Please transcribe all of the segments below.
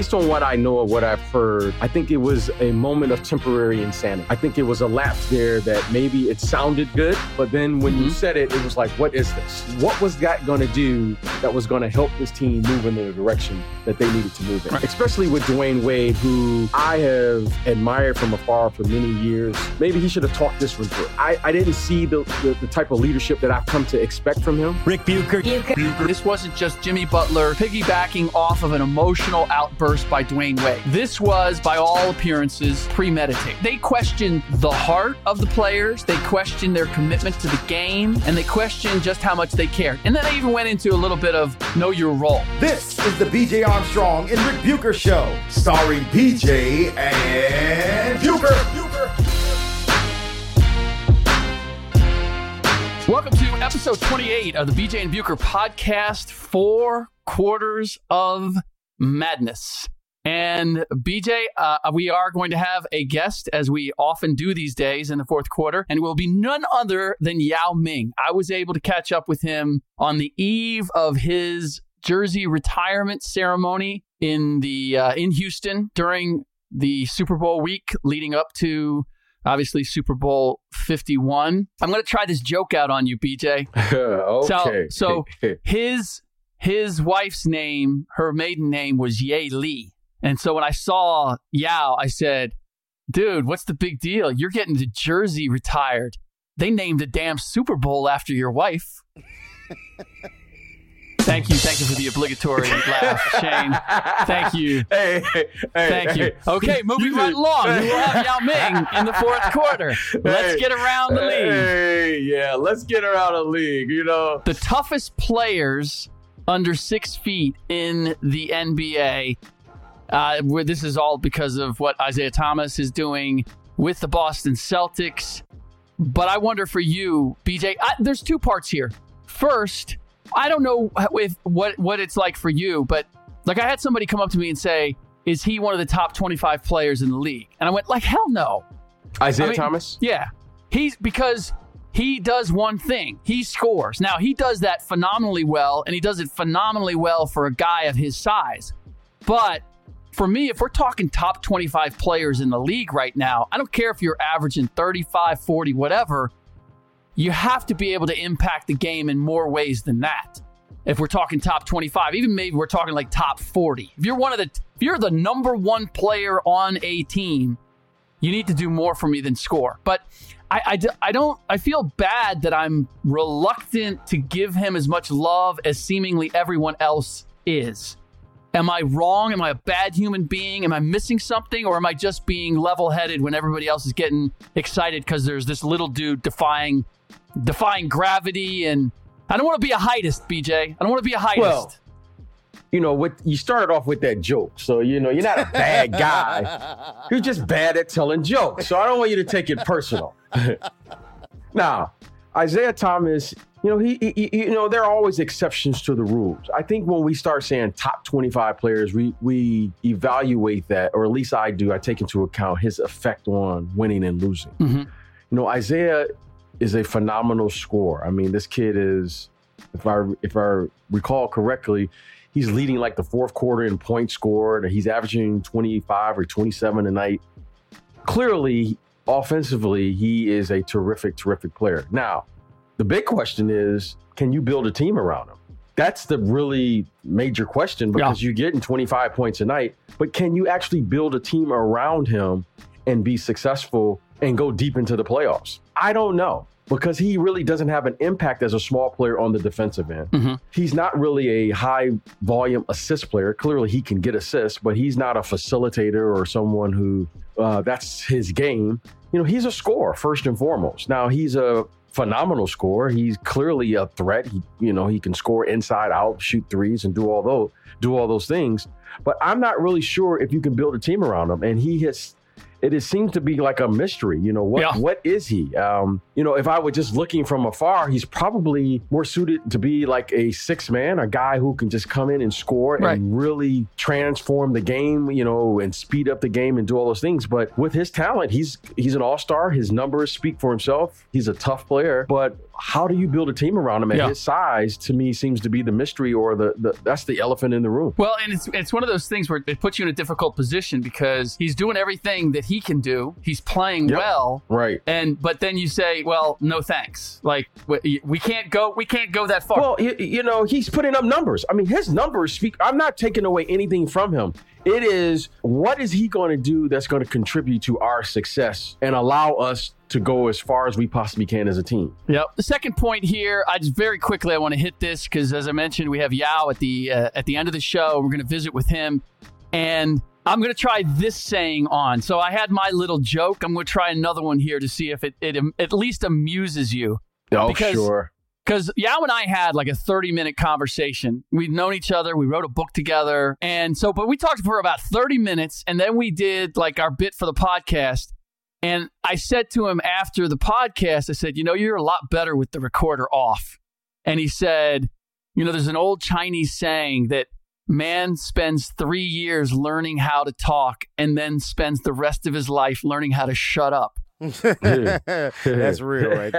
based on what I know of what I've heard, I think it was a moment of temporary insanity. I think it was a lapse there that maybe it sounded good, but then when you said it, it was like, what is this? What was that going to do that was going to help this team move in the direction that they needed to move in? Right. Especially with Dwayne Wade, who I have admired from afar for many years. Maybe he should have talked this one through. I didn't see the type of leadership that I've come to expect from him. Rick Bucher. This wasn't just Jimmy Butler piggybacking off of an emotional outburst by Dwayne Wade. This was, by all appearances, premeditated. They questioned the heart of the players, they questioned their commitment to the game, and they questioned just how much they cared. And then they even went into a little bit of know your role. This is the BJ Armstrong and Rick Bucher Show, starring BJ and Bucher. Welcome to episode 28 of the BJ and Bucher podcast, 4 quarters of madness. And BJ, we are going to have a guest, as we often do these days in the fourth quarter, and it will be none other than Yao Ming. I was able to catch up with him on the eve of his jersey retirement ceremony in Houston during the Super Bowl week leading up to, obviously, Super Bowl 51. I'm going to try this joke out on you, BJ. Okay. So his wife's name, her maiden name was Ye Li. And so when I saw Yao, I said, dude, what's the big deal? You're getting the jersey retired. They named the damn Super Bowl after your wife. Thank you for the obligatory laugh, Shane. Thank you. Thank you. Okay, moving right along. We will have Yao Ming in the fourth quarter. Let's get around the league. Let's get around the league, The toughest players under 6 feet in the NBA, where this is all because of what Isaiah Thomas is doing with the Boston Celtics. But I wonder for you, BJ, there's 2 parts here. First, I don't know what it's like for you, but like I had somebody come up to me and say, is he one of the top 25 players in the league? And I went, like, hell no. Isaiah Thomas? Yeah. Because he does one thing. He scores. Now, he does that phenomenally well, and he does it phenomenally well for a guy of his size. But for me, if we're talking top 25 players in the league right now, I don't care if you're averaging 35, 40, whatever, you have to be able to impact the game in more ways than that. If we're talking top 25, even maybe we're talking like top 40. If you're the number 1 player on a team, you need to do more for me than score. But I feel bad that I'm reluctant to give him as much love as seemingly everyone else is. Am I wrong? Am I a bad human being? Am I missing something? Or am I just being level-headed when everybody else is getting excited because there's this little dude defying gravity? And I don't want to be a heightist, BJ. I don't want to be a heightist. Well, you started off with that joke. So, you're not a bad guy. You're just bad at telling jokes. So I don't want you to take it personal. Now, Isaiah Thomas, there are always exceptions to the rules. I think when we start saying top 25 players, we evaluate that, or at least I do. I take into account his effect on winning and losing. Mm-hmm. Isaiah is a phenomenal scorer. I mean, this kid is, if I recall correctly, he's leading like the fourth quarter in points scored. He's averaging 25 or 27 a night. Clearly, offensively, he is a terrific, terrific player. Now, the big question is, can you build a team around him? That's the really major question, because you're getting 25 points a night, but can you actually build a team around him and be successful and go deep into the playoffs? I don't know, because he really doesn't have an impact as a small player on the defensive end. Mm-hmm. He's not really a high volume assist player. Clearly he can get assists, but he's not a facilitator or someone who that's his game. He's a scorer first and foremost. Now, he's a phenomenal scorer. He's clearly a threat. He can score inside out, shoot threes, and do all those things. But I'm not really sure if you can build a team around him. And it seems to be like a mystery. What is he? If I were just looking from afar, he's probably more suited to be like a 6-man, a guy who can just come in and score and really transform the game, and speed up the game and do all those things. But with his talent, he's an all-star. His numbers speak for himself. He's a tough player. But how do you build a team around him at his size? To me, seems to be the mystery, or that's the elephant in the room. Well, and it's one of those things where it puts you in a difficult position because he's doing everything that he can do. He's playing well, right? But then you say, well, no thanks. Like we can't go that far. Well, he's putting up numbers. I mean, his numbers speak. I'm not taking away anything from him. It is, what is he going to do that's going to contribute to our success and allow us to go as far as we possibly can as a team? Yep. The second point here, I want to hit this because, as I mentioned, we have Yao at the end of the show. We're going to visit with him, and I'm going to try this saying on. So I had my little joke. I'm going to try another one here to see if it at least amuses you. Oh, sure. Because Yao and I had like a 30-minute conversation. We'd known each other. We wrote a book together. But we talked for about 30 minutes, and then we did like our bit for the podcast. And I said to him after the podcast, I said, you're a lot better with the recorder off. And he said, there's an old Chinese saying that man spends 3 years learning how to talk and then spends the rest of his life learning how to shut up. That's real right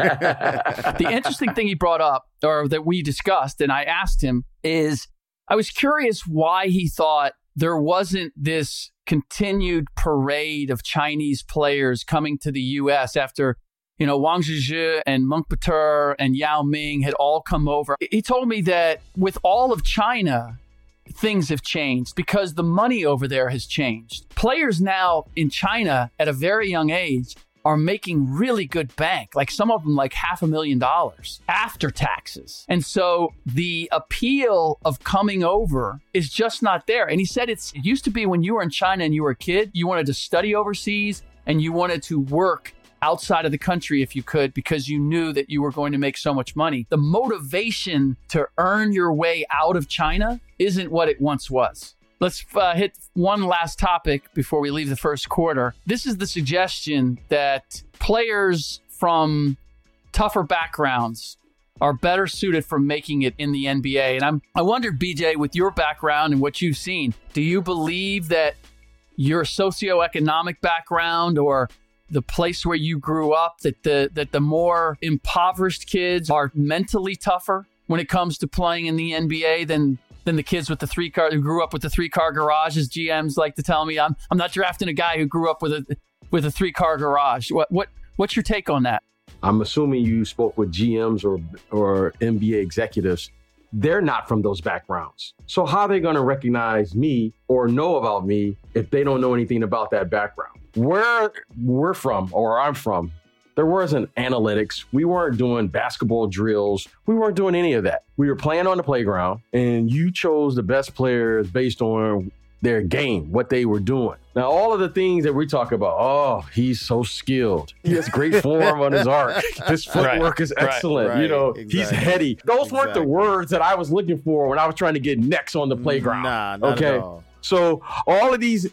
there. The interesting thing he brought up, or that we discussed, and I asked him, is I was curious why he thought there wasn't this continued parade of Chinese players coming to the U.S. after, Wang Zhizhi and Meng Batur and Yao Ming had all come over. He told me that with all of China, things have changed because the money over there has changed. Players now in China at a very young age are making really good bank, like some of them like $500,000 after taxes. And so the appeal of coming over is just not there. And he said it used to be when you were in China and you were a kid, you wanted to study overseas and you wanted to work outside of the country if you could, because you knew that you were going to make so much money. The motivation to earn your way out of China isn't what it once was. Let's hit one last topic before we leave the first quarter. This is the suggestion that players from tougher backgrounds are better suited for making it in the NBA. And I wonder, BJ, with your background and what you've seen, do you believe that your socioeconomic background or the place where you grew up, that the more impoverished kids are mentally tougher when it comes to playing in the NBA than the kids with the 3-car who grew up with the 3-car garage, as GMs like to tell me? I'm not drafting a guy who grew up with a 3-car garage. What's your take on that? I'm assuming you spoke with GMs or NBA executives. They're not from those backgrounds. So how are they going to recognize me or know about me if they don't know anything about that background? Where we're from, or I'm from, there wasn't analytics. We weren't doing basketball drills. We weren't doing any of that. We were playing on the playground, and you chose the best players based on their game, what they were doing. Now, all of the things that we talk about, oh, he's so skilled. He has great form on his arc. His footwork is excellent. Right, exactly. He's heady. Those weren't the words that I was looking for when I was trying to get next on the playground. Nah, not at all. So all of these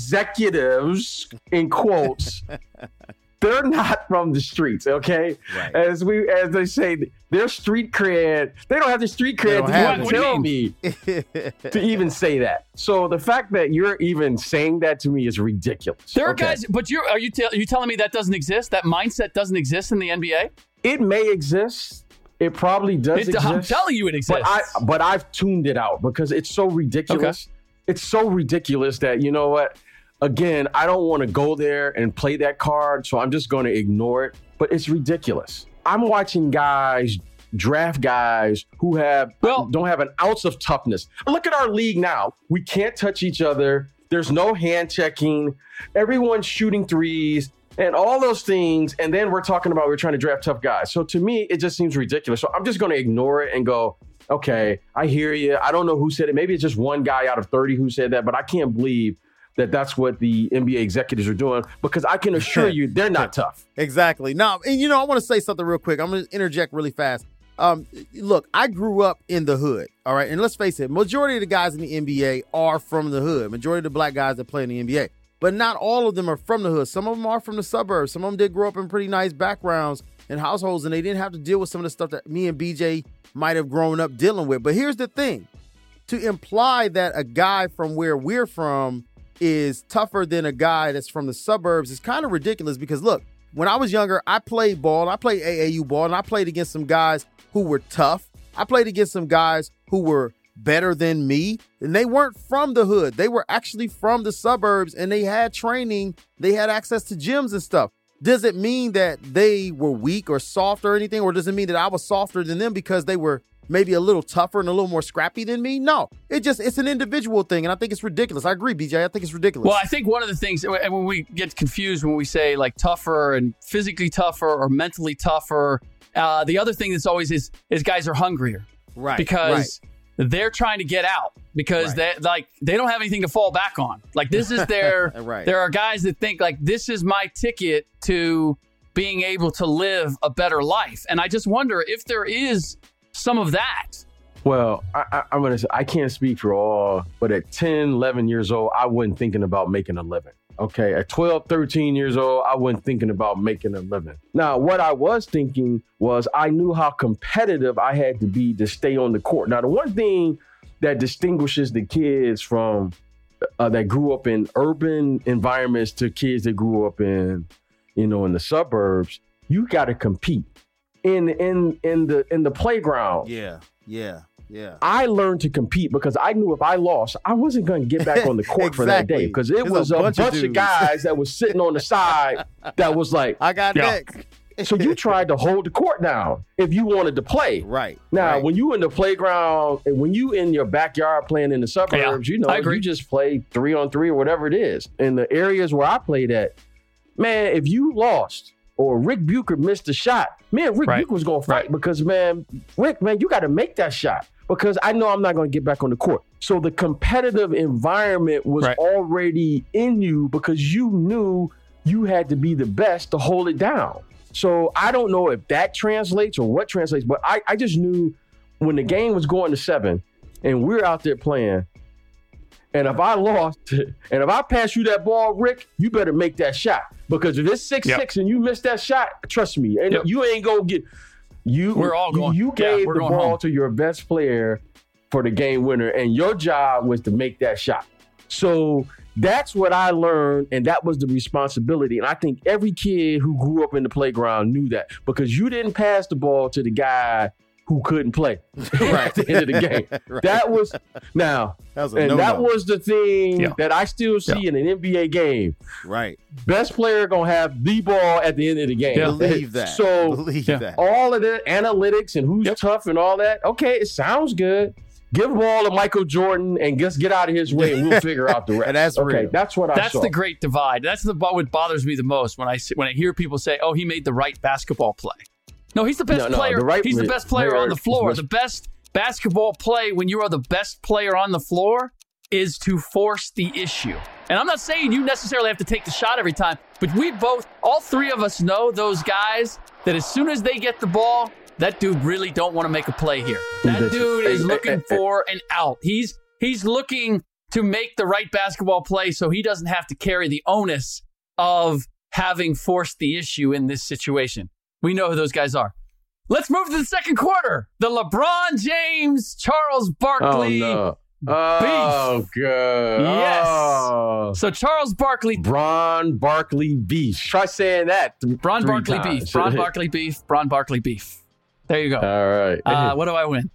executives, in quotes, they're not from the streets, okay? Right. As they say, their street cred, they don't have the street cred to even tell me to even say that. So the fact that you're even saying that to me is ridiculous. There are guys, but are you telling me that doesn't exist? That mindset doesn't exist in the NBA? It may exist. It probably does exist. I'm telling you it exists. But I've tuned it out because it's so ridiculous. Okay. It's so ridiculous that, you know what? Again, I don't want to go there and play that card, so I'm just going to ignore it. But it's ridiculous. I'm watching guys, draft guys who don't have an ounce of toughness. Look at our league now. We can't touch each other. There's no hand checking. Everyone's shooting threes and all those things. And then we're talking about we're trying to draft tough guys. So to me, it just seems ridiculous. So I'm just going to ignore it and go, okay, I hear you. I don't know who said it. Maybe it's just one guy out of 30 who said that, but I can't believe that that's what the NBA executives are doing, because I can assure you they're not tough. Exactly. No, and I want to say something real quick. I'm going to interject really fast. Look, I grew up in the hood, all right? And let's face it, majority of the guys in the NBA are from the hood. Majority of the black guys that play in the NBA. But not all of them are from the hood. Some of them are from the suburbs. Some of them did grow up in pretty nice backgrounds and households, and they didn't have to deal with some of the stuff that me and BJ might have grown up dealing with. But here's the thing. To imply that a guy from where we're from is tougher than a guy that's from the suburbs is kind of ridiculous, because look, when I was younger, I played ball. I played AAU ball, and I played against some guys who were tough. I played against some guys who were better than me, and they weren't from the hood. They were actually from the suburbs, and they had training. They had access to gyms and stuff. Does it mean that they were weak or soft or anything, or does it mean that I was softer than them because they were maybe a little tougher and a little more scrappy than me? No, it's an individual thing, and I think it's ridiculous. I agree, BJ. I think it's ridiculous. Well, I think one of the things, and when we get confused when we say like tougher and physically tougher or mentally tougher, the other thing that's always is guys are hungrier. Right. Because they're trying to get out because they don't have anything to fall back on. Like this is their, There are guys that think like this is my ticket to being able to live a better life. And I just wonder if there is some of that. Well, I'm going to say, I can't speak for all, but at 10, 11 years old, I wasn't thinking about making a living. Okay. At 12, 13 years old, I wasn't thinking about making a living. Now, what I was thinking was I knew how competitive I had to be to stay on the court. Now, the one thing that distinguishes the kids from that grew up in urban environments to kids that grew up in the suburbs, you got to compete in the playground. Yeah. I learned to compete because I knew if I lost, I wasn't going to get back on the court for that day because it was a bunch of guys that was sitting on the side that was like, I got next. So you tried to hold the court down if you wanted to play. Right. Now, when you in the playground and when you in your backyard playing in the suburbs, you just play 3-on-3 or whatever it is. In the areas where I played at, man, if you lost or Rick Bucher missed a shot, Rick Bucher was going to fight because, Rick, you got to make that shot. Because I know I'm not going to get back on the court. So the competitive environment was already in you because you knew you had to be the best to hold it down. So I don't know if that translates or what translates, but I just knew when the game was going to 7 and we're out there playing, and if I lost, and if I pass you that ball, Rick, you better make that shot. Because if it's 6-6 and you miss that shot, trust me, and you ain't going to get... We're all going. You gave the ball to your best player for the game winner, and your job was to make that shot. So that's what I learned, and that was the responsibility. And I think every kid who grew up in the playground knew that because you didn't pass the ball to the guy who couldn't play at the end of the game. That was that was the thing that I still see in an NBA game. Right. Best player going to have the ball at the end of the game. Believe that. So that. All of the analytics and who's tough and all that, okay, it sounds good. Give the ball to Michael Jordan and just get out of his way and we'll figure out the rest. And that's real. That's what I saw. That's the great divide. That's what bothers me the most when I hear people say, oh, he made the right basketball play. No, he's the best player. He's the best player on the floor. The best basketball play when you are the best player on the floor is to force the issue. And I'm not saying you necessarily have to take the shot every time, but all three of us know those guys that as soon as they get the ball, that dude really don't want to make a play here. That dude is looking for an out. He's looking to make the right basketball play so he doesn't have to carry the onus of having forced the issue in this situation. We know who those guys are. Let's move to the second quarter. The LeBron James, Charles Barkley beef. Oh, good. Yes. Oh. So Charles Barkley. Bron Barkley beef. Try saying that. Bron Barkley beef. Bron Barkley beef. Bron Barkley beef. There you go. All right. What do I win?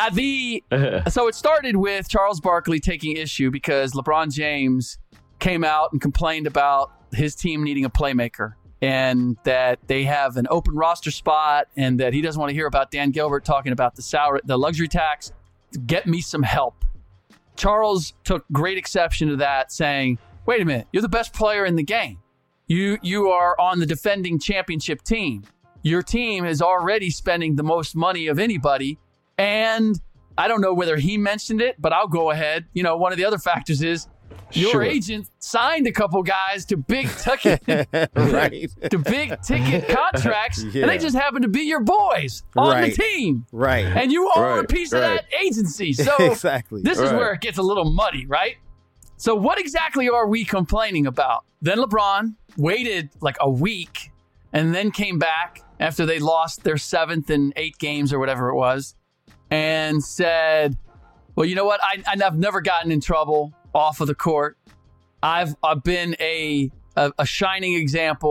So it started with Charles Barkley taking issue because LeBron James came out and complained about his team needing a playmaker. And that they have an open roster spot, and that he doesn't want to hear about Dan Gilbert talking about the luxury tax. Get me some help. Charles took great exception to that, saying, "Wait a minute, you're the best player in the game. You are on the defending championship team. Your team is already spending the most money of anybody." And I don't know whether he mentioned it, but I'll go ahead. One of the other factors is your agent signed a couple guys to big ticket, to big ticket contracts, and they just happen to be your boys on the team, and you are a piece of that agency. So this is where it gets a little muddy, right? So what exactly are we complaining about? Then LeBron waited like a week and then came back after they lost their 7th in 8 games or whatever it was, and said, "Well, you know what? I've never gotten in trouble off of the court. I've been a shining example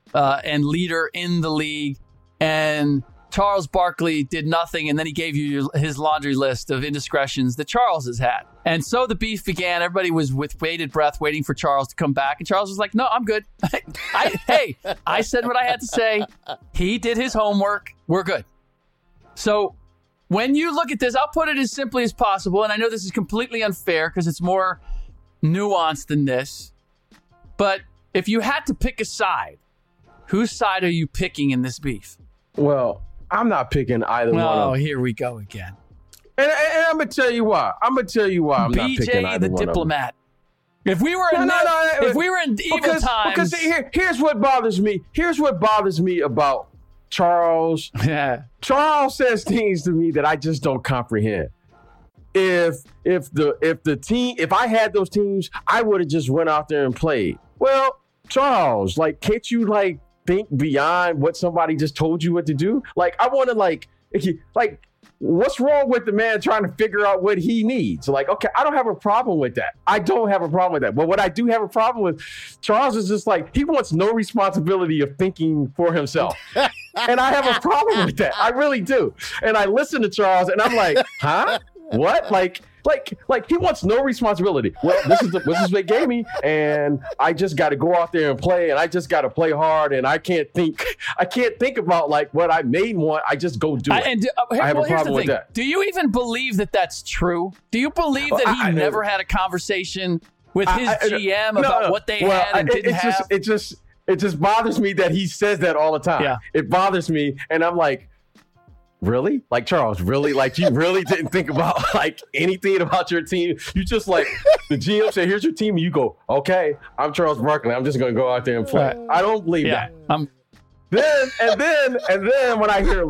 and leader in the league, and Charles Barkley did nothing, and then he gave you his laundry list of indiscretions that Charles has had. And so the beef began. Everybody was with bated breath waiting for Charles to come back, and Charles was like, no, I'm good. I said what I had to say. He did his homework. We're good. So when you look at this, I'll put it as simply as possible, and I know this is completely unfair because it's more nuanced than this, but if you had to pick a side, whose side are you picking in this beef? Well, I'm not picking either one of them. Oh, here we go again. And I'm going to tell you why. I'm not picking either one BJ the diplomat. If we were in evil times. Because here's what bothers me. Here's what bothers me about Charles. Yeah. Charles says things to me that I just don't comprehend. If I had those teams, I would have just went out there and played. Well, Charles, can't you think beyond what somebody just told you what to do? I want to what's wrong with the man trying to figure out what he needs? Okay, I don't have a problem with that. I don't have a problem with that. But what I do have a problem with, Charles is just he wants no responsibility of thinking for himself. And I have a problem with that. I really do. And I listen to Charles and I'm like, huh? What? He wants no responsibility. Well, this is what they gave me, and I just got to go out there and play, and I just got to play hard, and I can't think about what I may want. I just go do it. I have a problem with that. Do you even believe that that's true? Do you believe that he never had a conversation with his GM about what they had and didn't have? It just bothers me that he says that all the time. Yeah. It bothers me, and I'm like, really? Charles, really? You really didn't think about anything about your team? You just the GM said, here's your team. And you go, okay, I'm Charles Barkley. I'm just going to go out there and play. Right. I don't believe that. Then when I hear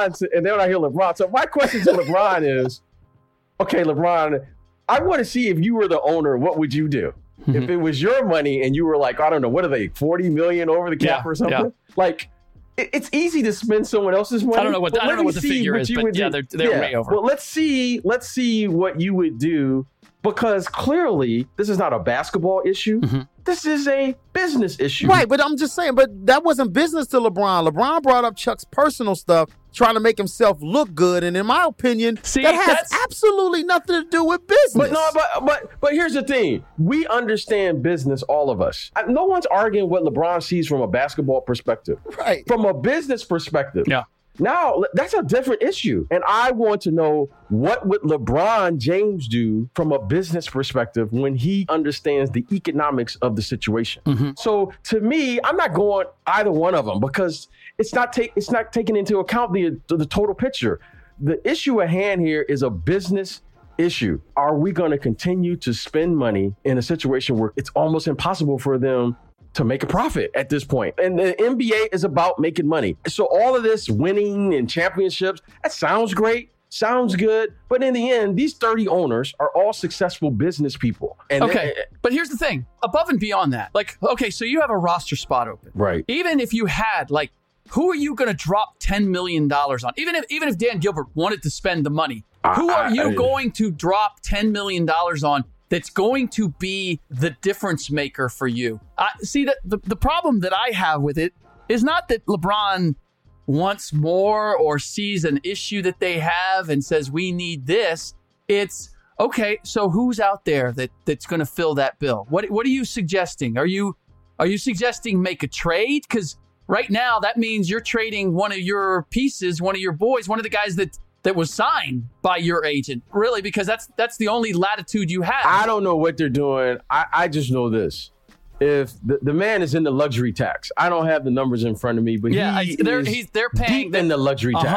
LeBron, so my question to LeBron is, okay, LeBron, I want to see if you were the owner, what would you do? Mm-hmm. If it was your money and you were I don't know, what are they, 40 million over the cap or something? Yeah. It's easy to spend someone else's money. I don't know what the figure is, but yeah, they're way over. Well, let's see what you would do, because clearly this is not a basketball issue. Mm-hmm. This is a business issue. Right, but I'm just saying, but that wasn't business to LeBron. LeBron brought up Chuck's personal stuff, trying to make himself look good, and in my opinion, that has absolutely nothing to do with business. But here's the thing. We understand business, all of us. No one's arguing what LeBron sees from a basketball perspective. Right. From a business perspective. Yeah. Now, that's a different issue. And I want to know, what would LeBron James do from a business perspective when he understands the economics of the situation? Mm-hmm. So to me, I'm not going either one of them, because it's not taking into account the total picture. The issue at hand here is a business issue. Are we going to continue to spend money in a situation where it's almost impossible for them to make a profit at this point? And the NBA is about making money. So all of this winning and championships, that sounds great, sounds good. But in the end, these 30 owners are all successful business people. But here's the thing. Above and beyond that, so you have a roster spot open. Right. Even if you had, who are you going to drop $10 million on? Even if Dan Gilbert wanted to spend the money, who are you going to drop $10 million on that's going to be the difference maker for you? See, the problem that I have with it is not that LeBron wants more or sees an issue that they have and says, we need this. It's, okay, so who's out there that's going to fill that bill? What are you suggesting? Are you suggesting make a trade? Because right now, that means you're trading one of your pieces, one of your boys, one of the guys that was signed by your agent, really, because that's the only latitude you have. I don't know what they're doing. I just know this. If the man is in the luxury tax, I don't have the numbers in front of me, but they're paying deep in the luxury tax.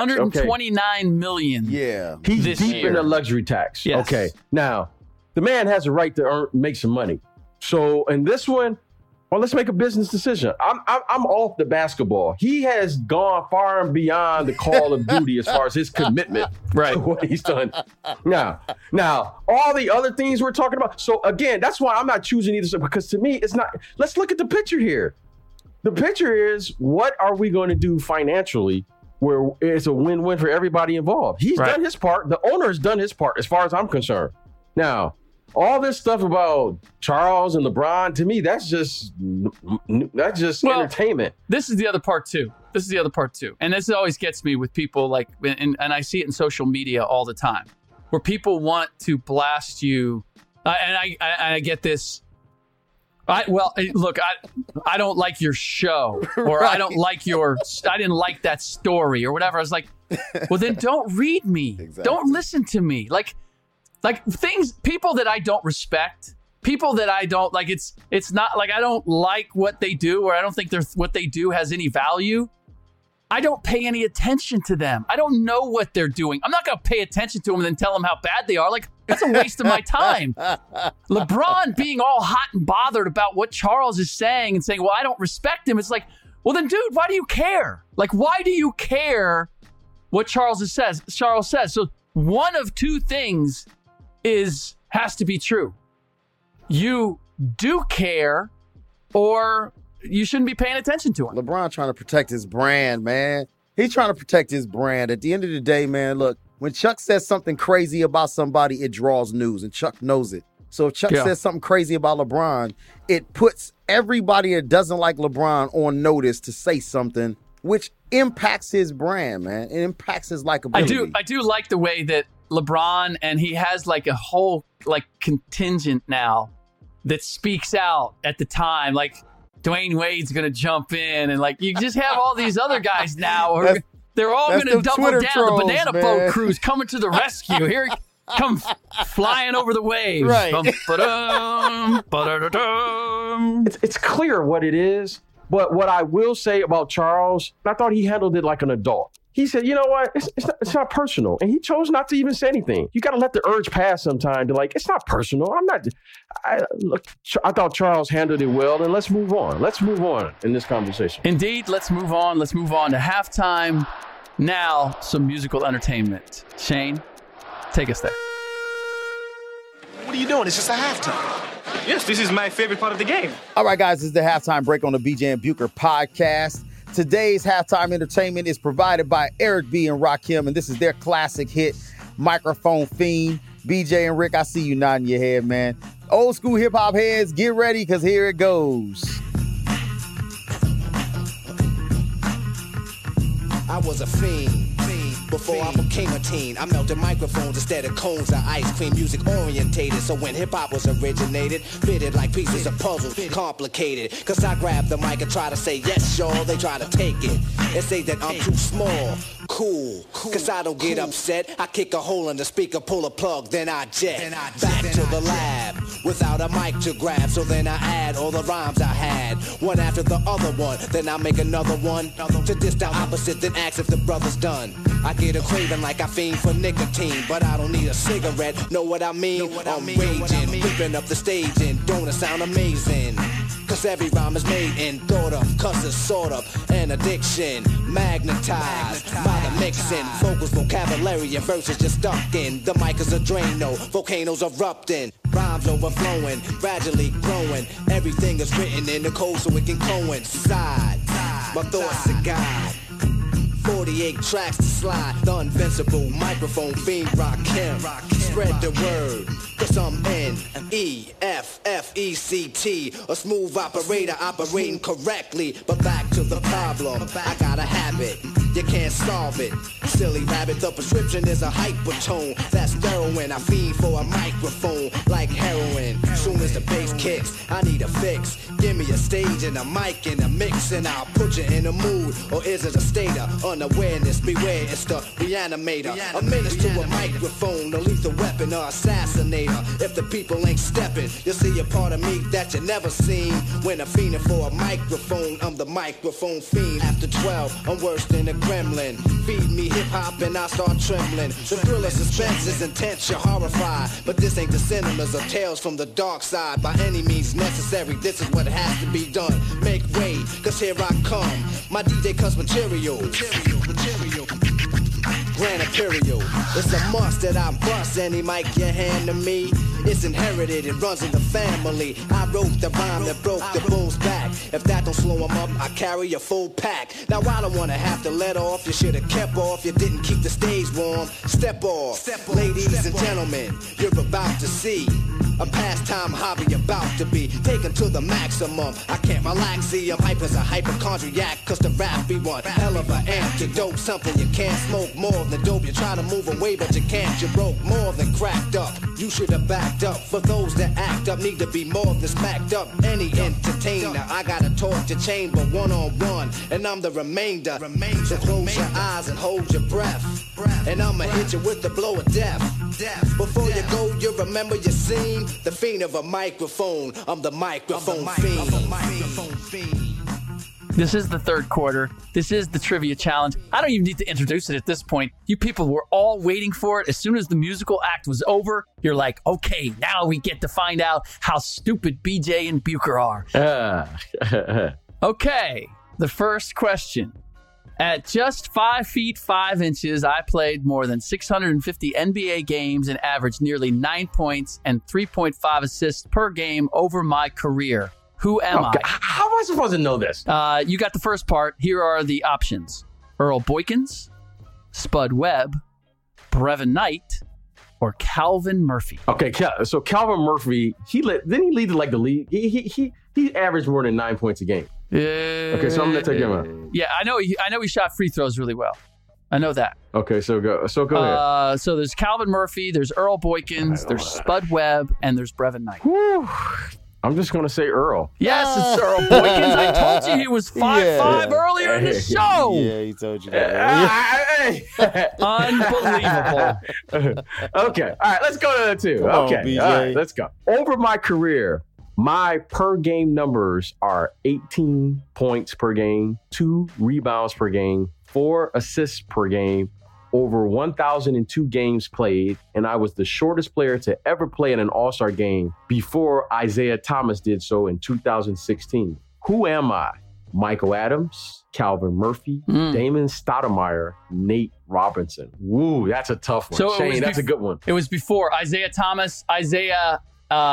$129 million. Yeah, he's deep in the luxury tax. Yes. Okay, now the man has a right to make some money. So in this one, well, let's make a business decision. I'm off the basketball. He has gone far and beyond the call of duty as far as his commitment to what he's done. Now, all the other things we're talking about. So again, that's why I'm not choosing either side, because to me, it's not. Let's look at the picture here. The picture is, what are we going to do financially where it's a win-win for everybody involved? He's done his part. The owner has done his part as far as I'm concerned. Now, all this stuff about Charles and LeBron, to me, that's just entertainment. This is the other part too. And this always gets me with people like, and I see it in social media all the time, where people want to blast you. And I get this. I don't like your show, or Right. I didn't like that story or whatever. I was like, well, then don't read me. Exactly. Don't listen to me. Like people that I don't respect, people that I don't like, it's not like I don't like what they do, or I don't think what they do has any value. I don't pay any attention to them. I don't know what they're doing. I'm not going to pay attention to them and then tell them how bad they are. Like, that's a waste of my time. LeBron being all hot and bothered about what Charles is saying and saying, well, I don't respect him. It's like, well, then, dude, why do you care? Like, why do you care what Charles says? So one of two things has to be true. You do care, or you shouldn't be paying attention to him. LeBron trying to protect his brand, man. He's trying to protect his brand. At the end of the day, man, look, when Chuck says something crazy about somebody, it draws news, and Chuck knows it. So if Chuck says something crazy about LeBron, it puts everybody that doesn't like LeBron on notice to say something, which impacts his brand, man. It impacts his likability. I do like the way that LeBron, and he has like a whole like contingent now that speaks out at the time, like Dwayne Wade's going to jump in, and like you just have all these other guys now. They're all going to double down. Trolls, the banana man. boat crew's coming to the rescue. Here, come flying over the waves. Right. It's clear what it is, but what I will say about Charles, I thought he handled it like an adult. He said, you know what, it's not personal. And he chose not to even say anything. You got to let the urge pass sometime to like, it's not personal. I thought Charles handled it well, and let's move on. Let's move on in this conversation. Indeed, let's move on. Let's move on to halftime. Now, some musical entertainment. Shane, take us there. What are you doing? It's just a halftime. Yes, this is my favorite part of the game. All right, guys, this is the halftime break on the BJ and Bucher podcast. Today's halftime entertainment is provided by Eric B. and Rakim, and this is their classic hit, Microphone Fiend. BJ and Rick, I see you nodding your head, man. Old school hip-hop heads, get ready, because here it goes. I was a fiend before I became a teen. I melted microphones instead of cones of ice cream. Music orientated, so when hip-hop was originated, fitted like pieces of puzzles, complicated. Cause I grab the mic and try to say yes, y'all. They try to take it and say that I'm too small. Cool, cause I don't get upset. I kick a hole in the speaker, pull a plug, then I jet back to the lab without a mic to grab. So then I add all the rhymes I had, one after the other one. Then I make another one to diss the opposite, then ask if the brother's done. I get a craving like I fiend for nicotine, but I don't need a cigarette. Know what I mean? I'm raging, ripping up the stage, and don't it sound amazing? Cause every rhyme is made and thought of, cause it's sort of an addiction, magnetized by the mixing. Vocals, vocabulary, and verses just stuck in. The mic is a Drano, volcanoes erupting, rhymes overflowing, gradually growing. Everything is written in the code so it can coincide. My thoughts are God. 48 tracks to slide, the invincible microphone fiend Rakim. Spread the word, cause I'm N-E-F-F-E-C-T, a smooth operator operating correctly. But back to the problem, I got a habit, you can't solve it. Silly rabbit, the prescription is a hypertone. That's heroin, I fiend for a microphone like heroin. Soon as the bass kicks, I need a fix. Give me a stage and a mic and a mix, and I'll put you in a mood. Or is it a state of unawareness? Beware, it's the reanimator. A menace to a microphone, a lethal weapon or assassinator. If the people ain't stepping, you'll see a part of me that you never seen. When I'm fiending for a microphone, I'm the microphone fiend. After 12, I'm worse than a gremlin. Feed me hip-hop and I start trembling. The thrill of suspense is intense, you're horrified. But this ain't the cinemas or tales from the dark side. By any means necessary, this is what has to be done. Make way, cause here I come. My DJ cuts material. Grand Imperial. It's a must that I bust any mic you hand to me. It's inherited, it runs in the family. I wrote the rhyme that broke the bull's back. If that don't slow him up, I carry a full pack. Now I don't wanna have to let off. You should've kept off, you didn't keep the stage warm. Step off. Ladies and gentlemen, you're about to see A pastime hobby about to be taken to the maximum. I can't relax, see I'm hype as a hypochondriac, cause the rap be one hell of an antidote. Something you can't smoke more than dope. You try to move away but you can't, you broke more than cracked up. You should have backed up. For those that act up need to be more than smacked up. Any entertainer, I got a torture chamber one-on-one, and I'm the remainder. So close your eyes and hold your breath, and I'ma hit you with the blow of death. Before you go, you remember your scene. The fiend of a microphone. I'm the microphone fiend. This is the third quarter. This is the trivia challenge. I don't even need to introduce it at this point. You people were all waiting for it. As soon as the musical act was over, you're like, okay, now we get to find out how stupid BJ and Bucher are. Okay, the first question. At just 5 feet 5 inches, I played more than 650 NBA games and averaged nearly 9 points and 3.5 assists per game over my career. Who am I? How am I supposed to know this? You got the first part. Here are the options. Earl Boykins, Spud Webb, Brevin Knight, or Calvin Murphy. Okay, so Calvin Murphy, didn't he lead like the league? He averaged more than 9 points a game. Okay, so I'm gonna take him out. Yeah, I know he shot free throws really well. I know that. Okay, so go ahead. So there's Calvin Murphy, there's Earl Boykins, there's Spud Webb, and there's Brevin Knight. Whew. I'm just going to say Earl. Yes, it's Earl Boykins. I told you he was 5'5" earlier in the show. Yeah, he told you that. Unbelievable. Okay. All right, let's go to the two. Come on, okay. BJ. All right, let's go. Over my career, my per game numbers are 18 points per game, 2 rebounds per game, 4 assists per game, over 1,002 games played, and I was the shortest player to ever play in an All-Star game before Isaiah Thomas did so in 2016. Who am I? Michael Adams, Calvin Murphy, Damon Stoudemire, Nate Robinson. Woo, that's a tough one. So Shane, that's a good one. It was before Isaiah Thomas, Isaiah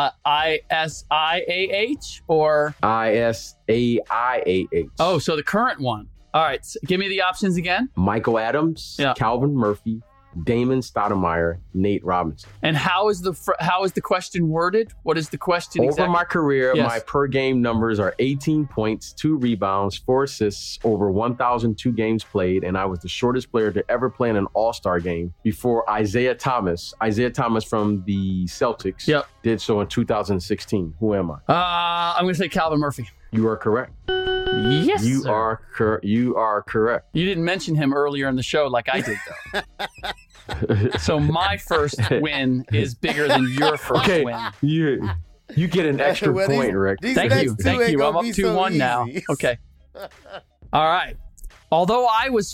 ISIAH or? ISAIAH. Oh, so the current one. All right, so give me the options again. Michael Adams, Calvin Murphy, Damon Stoudemire, Nate Robinson. And how is the question worded? What is the question exactly? Over my career, Yes. my per game numbers are 18 points, 2 rebounds, 4 assists, over 1,002 games played, and I was the shortest player to ever play in an All-Star game before Isaiah Thomas from the Celtics, did so in 2016. Who am I? I'm going to say Calvin Murphy. You are correct. Yes, You sir. are correct. You didn't mention him earlier in the show like I did, though. So my first win is bigger than your first win. You get an extra Well, point, Rick. Thank you. I'm up 2-1 now. Okay. All right. Although I was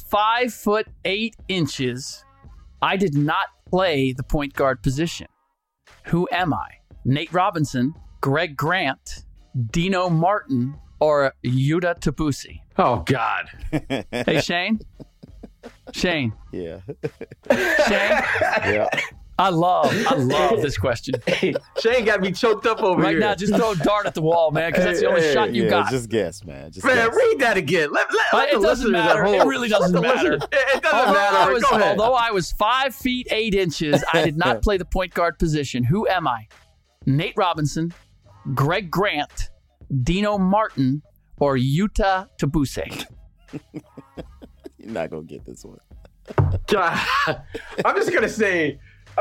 5'8" I did not play the point guard position. Who am I? Nate Robinson, Greg Grant, Dino Martin, or Yuta Tabusi? Oh, God. Hey, Shane? Shane? Yeah. Shane? Yeah. I love this question. Hey, Shane got me choked up over Right here. now, just throw a dart at the wall, man, because that's the only shot you got. Just guess, man. Just Man, guess. read that again. Let It doesn't matter. It really doesn't matter. It doesn't matter. Go ahead. Although I was 5'8", I did not play the point guard position. Who am I? Nate Robinson, Greg Grant, Dino Martin, or Yuta Tabusi? You're not going to get this one. God, I'm just gonna say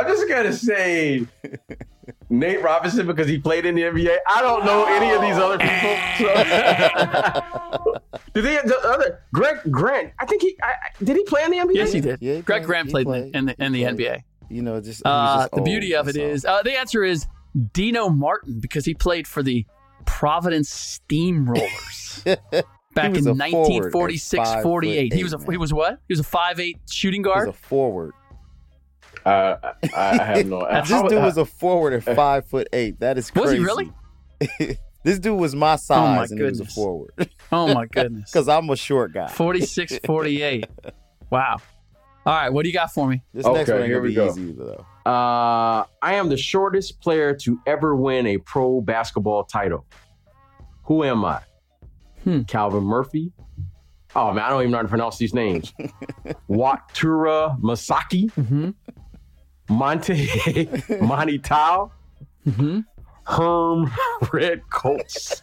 Nate Robinson because he played in the NBA. I don't know any of these other people. So. Greg Grant? I think did he play in the NBA? Yes, he did. Yeah, Greg Grant played in the NBA. You know, just the beauty of it is the answer is Dino Martin because he played for the Providence Steamrollers back in 1946-48. He was what? He was a 5'8" shooting guard. He was a forward. I have no. This dude was a forward at 5'8". That is crazy. Was he really? This dude was my size and he was a goodness. forward. Oh my goodness. Because I'm a short guy. 46-48. Wow. All right, what do you got for me? This next one ain't here gonna we be go. easy though. I am the shortest player to ever win a pro basketball title. Who am I? Calvin Murphy. Oh man, I don't even know how to pronounce these names. Watura Masaki. Monty Tao. Herm Red Colts.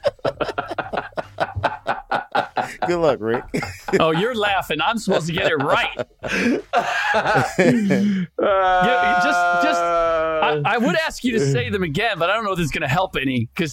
Good luck, Rick. Oh, you're laughing. I'm supposed to get it right. I would ask you to say them again, but I don't know if this is going to help any. Because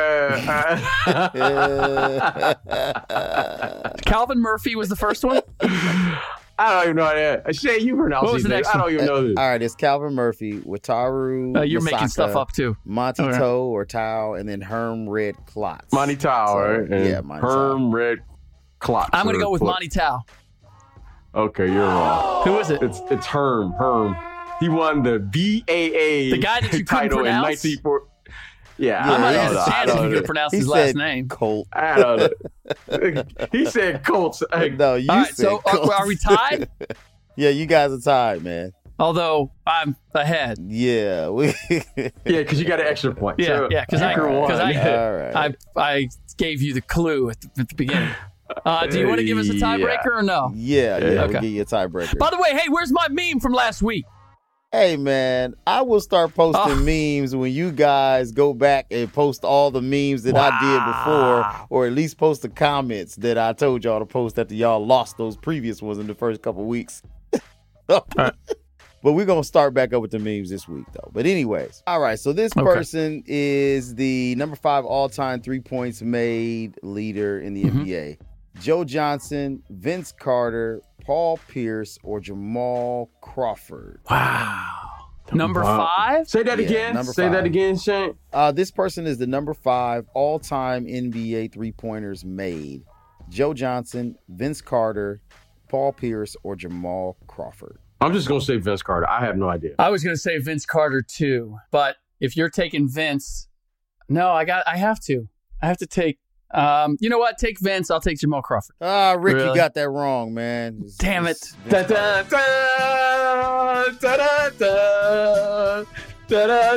Calvin Murphy was the first one. I don't even know that. Shay, you pronounce What was these the names. next I don't even know this. All right, it's Calvin Murphy, Wataru. You're Masaka, making stuff up too. Monty Okay. Toe or Tao, and then Herm Red Klotz. Monty Tao, right? And Yeah, Monty Herm Red Klotz. I'm going to go with Monty Tao. Okay, you're wrong. Who is it? It's Herm. Herm. He won the BAA The guy that you couldn't title in pronounce? 1940. Yeah, I might don't have know. a chance if you could pronounce He his said last name. Colt. I don't know. He said Colts. No, you All right, said so Colts. are we tied? Yeah, you guys are tied, man. Although I'm ahead. Yeah. Yeah, because you got an extra point. Yeah, So yeah, because Euchre won. All right. I gave you the clue at the beginning. Do you want to give us a tiebreaker or no? Yeah, Okay. we'll give you a tiebreaker. By the way, hey, where's my meme from last week? Hey, man, I will start posting Oh. memes when you guys go back and post all the memes that I did before, or at least post the comments that I told y'all to post after y'all lost those previous ones in the first couple weeks. But we're going to start back up with the memes this week, though. But anyways, all right, so this person is the number 5 all-time 3 points made leader in the NBA. Joe Johnson, Vince Carter, Paul Pierce, or Jamal Crawford. Wow. Number Wow. 5? Say that Yeah, again. number Say 5. that again, Shane. This person is the number 5 all-time NBA three-pointers made. Joe Johnson, Vince Carter, Paul Pierce, or Jamal Crawford. I'm just going to say Vince Carter. I have no idea. I was going to say Vince Carter too, but if you're taking Vince, no, I have to take, you know what? Take Vince. I'll take Jamal Crawford. Rick, Really? you got that wrong, man. Damn it. Da, da, da, da, da, da. Da, da,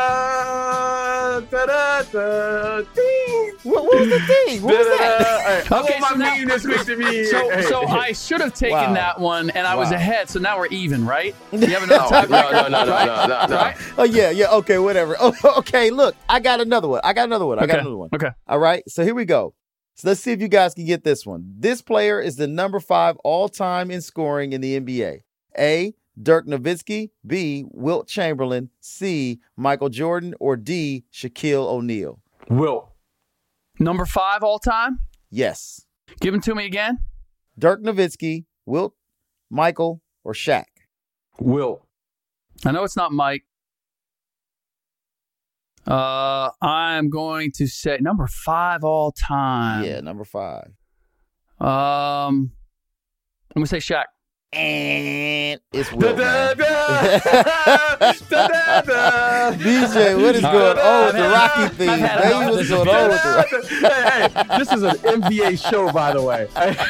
da, da, da, da, ding. What was the thing? What was that? Hey, I Okay, want so my now- meme this week to be. So I should have taken Wow. that one, and I was Wow. ahead. So now we're even, right? You have another No, tiebreaker? no. Right? Oh, yeah, okay, whatever. Oh, okay, look, I got another one. Okay. All right, so here we go. So let's see if you guys can get this one. This player is the number 5 all-time in scoring in the NBA. A, Dirk Nowitzki. B, Wilt Chamberlain. C, Michael Jordan. Or D, Shaquille O'Neal. Wilt. Number 5 all time. Yes. Give them to me again. Dirk Nowitzki, Wilt, Michael, or Shaq. Wilt. I know it's not Mike. I'm going to say number 5 all time. Yeah, number 5. I'm gonna say Shaq. And it's Da, Wilt, da, man. da, da, da, da. DJ, what is going on with the Rocky theme? I've had Man, enough of what's this going on with the Rocky? Hey, this is an NBA show, by the way.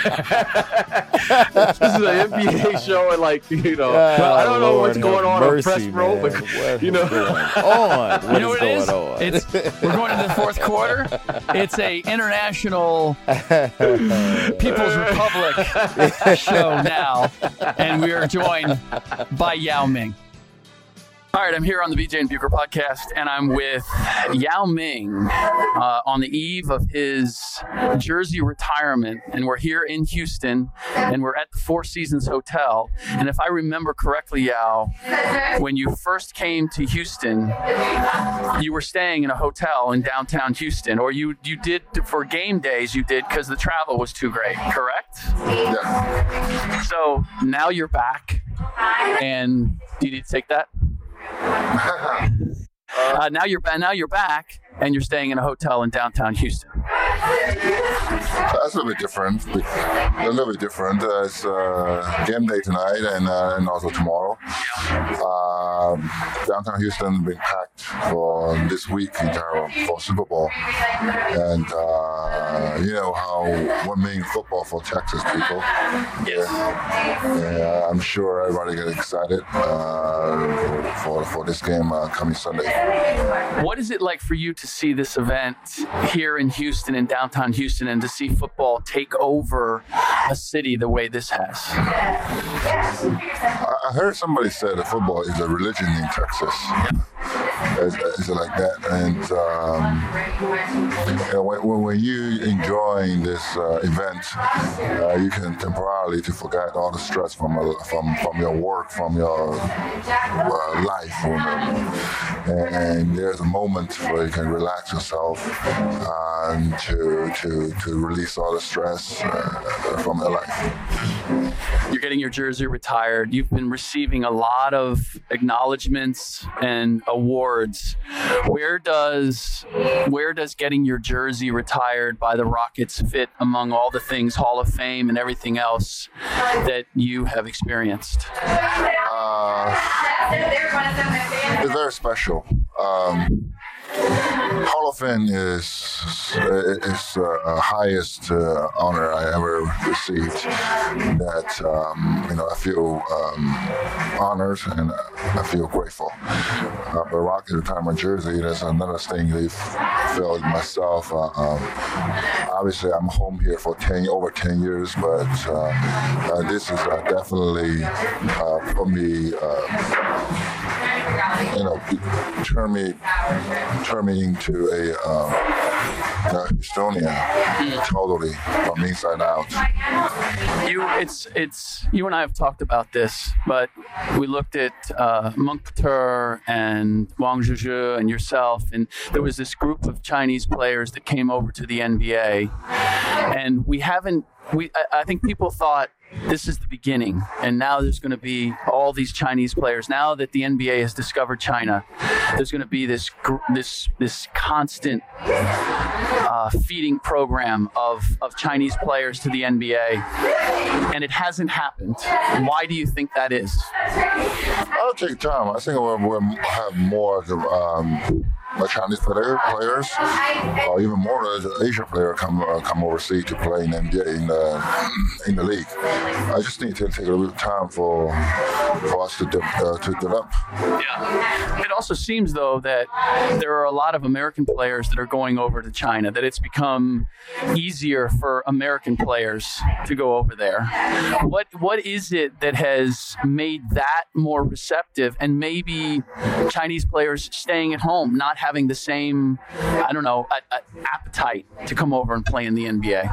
This is an NBA show, and I don't know what's going on press row, but you know. You know what it is? We're going into the fourth quarter. It's a international People's Republic show now, and we are joined by Yao Ming. All right, I'm here on the BJ and Bucher podcast, and I'm with Yao Ming on the eve of his jersey retirement. And we're here in Houston, and we're at the Four Seasons Hotel. And if I remember correctly, Yao, when you first came to Houston, you were staying in a hotel in downtown Houston, or you did for game days, you did because the travel was too great, correct? Yeah. So now you're back, and do you need to take that? Now you're back, and you're staying in a hotel in downtown Houston. That's a little bit different. It's game day tonight and also tomorrow. Downtown Houston been packed for this week for Super Bowl. And you know what means football for Texas people. Yes. Yeah, I'm sure everybody get excited for this game coming Sunday. What is it like for you to see this event here in Houston, in downtown Houston, and to see football take over a city the way this has? I heard somebody say that football is a religion in Texas. is like that. And when you enjoying this event, you can temporarily to forget all the stress from your work, from your life, and there's a moment where you can relax yourself and to release all the stress from your life. You're getting your jersey retired. You've been receiving a lot of acknowledgments and awards. Where does getting your jersey retired by the Rockets fit among all the things, Hall of Fame and everything else that you have experienced? It's very special. Hall of Fame is the highest honor I ever received. That I feel honored and I feel grateful. But Rocket retirement jersey, that's another thing they've felt myself. Obviously, I'm home here for over 10 years, but this is definitely for me. Turn me into a Estonia, totally from inside out. You and I have talked about this, but we looked at Monk Pater and Wang Zhizhi and yourself, and there was this group of Chinese players that came over to the NBA, and I think people thought this is the beginning, and now there's going to be all these Chinese players. Now that the NBA has discovered China, there's going to be this constant feeding program of Chinese players to the NBA, and it hasn't happened. Why do you think that is? It'll take time. I think we'll have more Chinese players, or even more Asian players come overseas to play in the NBA in the league. I just need to take a little bit of time for us to develop. Yeah. It also seems though that there are a lot of American players that are going over to China. That it's become easier for American players to go over there. What is it that has made that more receptive, and maybe Chinese players staying at home, not having the same, appetite to come over and play in the NBA?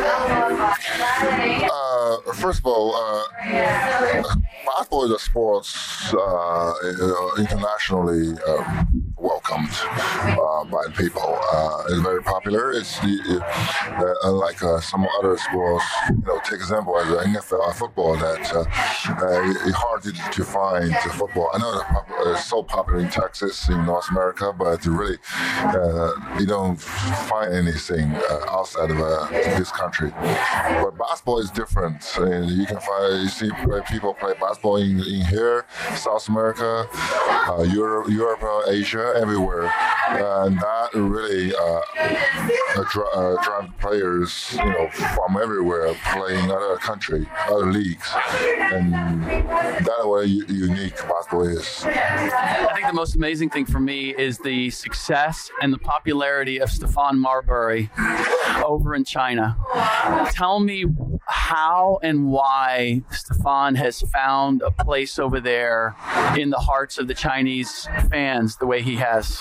First of all, basketball is a sport internationally welcomed by people. It's very popular. It's unlike some other sports. Take example as the NFL football. That it's hard to find football. I know it's so popular in Texas, in North America, but really you don't find anything outside of this country. But basketball is different. You see people play basketball in here, South America, Europe, Asia, everywhere, and that really drive players, from everywhere playing other country, other leagues, and that way unique basketball is. I think the most amazing thing for me is the success and the popularity of Stephon Marbury over in China. Tell me how and why Stephon has found a place over there in the hearts of the Chinese fans the way he has.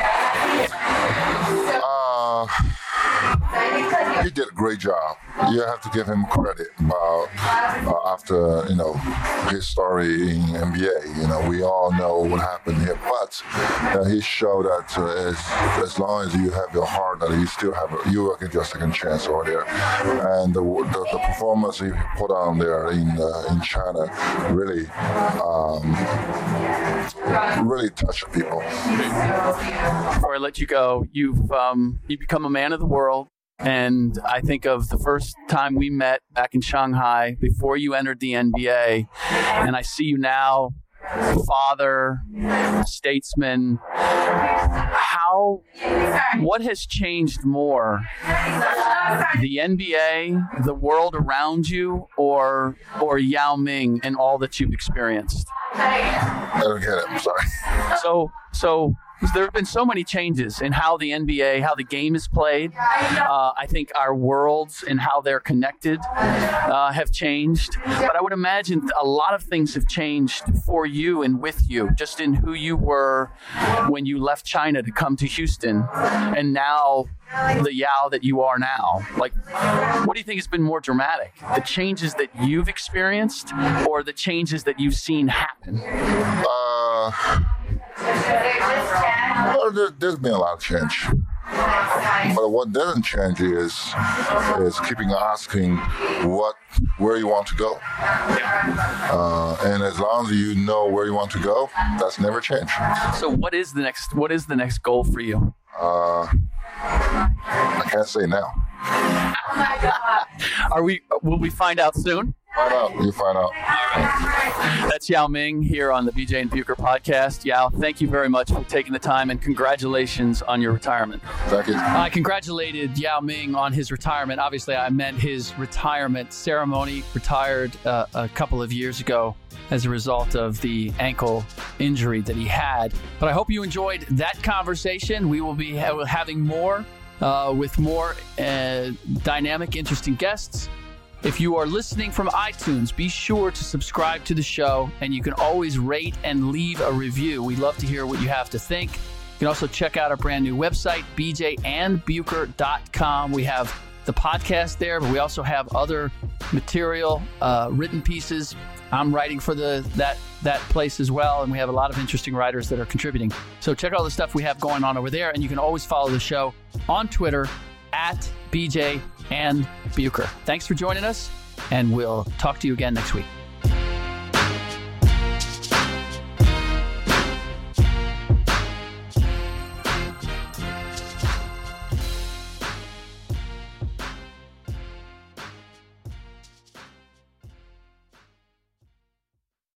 He did a great job. You have to give him credit about after his story in NBA. We all know what happened here, but he showed that as long as you have your heart, that you will get your second chance over there. And the performance he put on there in China really touched people. Before I let you go, you've become a man of the world. And I think of the first time we met back in Shanghai before you entered the NBA, and I see you now, father, statesman. What has changed more? The NBA, the world around you, or Yao Ming and all that you've experienced? I don't get it. I'm sorry. So there have been so many changes in how the NBA, how the game is played. I think our worlds and how they're connected have changed. But I would imagine a lot of things have changed for you and with you, just in who you were when you left China to come to Houston, and now the Yao that you are now. Like, what do you think has been more dramatic? The changes that you've experienced or the changes that you've seen happen? Well, there's been a lot of change. But what doesn't change is keeping asking where you want to go. And as long as you know where you want to go, that's never changed. So what is the next goal for you? I can't say now. Will we find out soon? You find out. That's Yao Ming here on the BJ and Bucher podcast. Yao, thank you very much for taking the time, and congratulations on your retirement. Thank you. I congratulated Yao Ming on his retirement. Obviously, I meant his retirement ceremony. Retired a couple of years ago as a result of the ankle injury that he had. But I hope you enjoyed that conversation. We will be having more with more dynamic, interesting guests. If you are listening from iTunes, be sure to subscribe to the show, and you can always rate and leave a review. We love to hear what you have to think. You can also check out our brand new website, bjandbucher.com. We have the podcast there, but we also have other material, written pieces. I'm writing for that place as well, and we have a lot of interesting writers that are contributing. So check out all the stuff we have going on over there, and you can always follow the show on Twitter at BJ and Bucher. Thanks for joining us, and we'll talk to you again next week.